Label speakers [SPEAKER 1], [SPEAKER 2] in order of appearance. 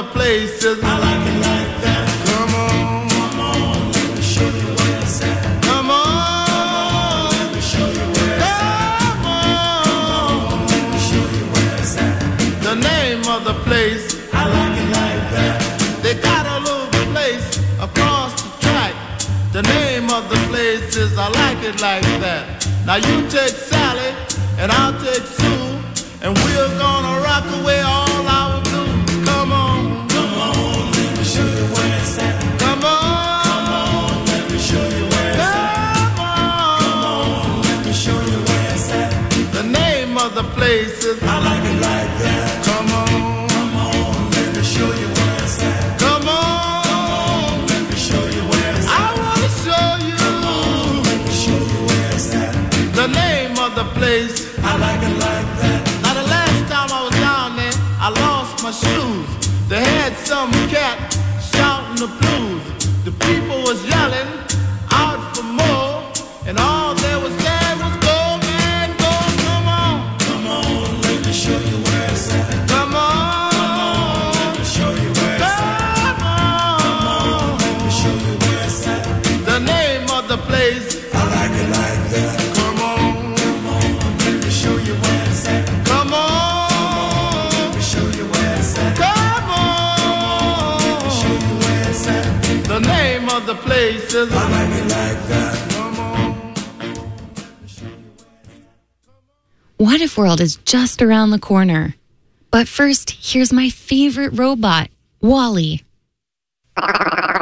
[SPEAKER 1] places. I like it like that. Come on, come on, let me show you where it's at. Come on, let me show you where it's at. Come on, let me show you where it's at. The name of the place, I like it like that. They got a little place across the track. The name of the place is I like it like that. Now you take Sally and I'll take Sue, and we're gonna rock away all our blues. Come on, come on, let me show you where it's at. Come on, come on, let me show you where it's at. Come on, let me show you where it's at. The name of the place is I like it like that. Come on, come on, let me show you where it's at. Come on, let me show you where it's at. I wanna show you. Come on, let me show you where it's at. The name of the place, I like it like that. Now the last time I was down there, I lost my shoes. They had some cat shouting the blues. The people was yelling out for more, and all they was saying was go, man, go. Come on, come on, let me show you where it's at. Come on, come on, let me show you where it's at. Come on, let me show you where it's at. The name of the place, I like it like that. Come on, come on, let me show you where it's at. Come on, let me show you where it's at. Come on, let me show you where it's at. The name of the place is I like it like that. Come on.
[SPEAKER 2] What If World is just around the corner. But first, here's my favorite robot, Wall-E.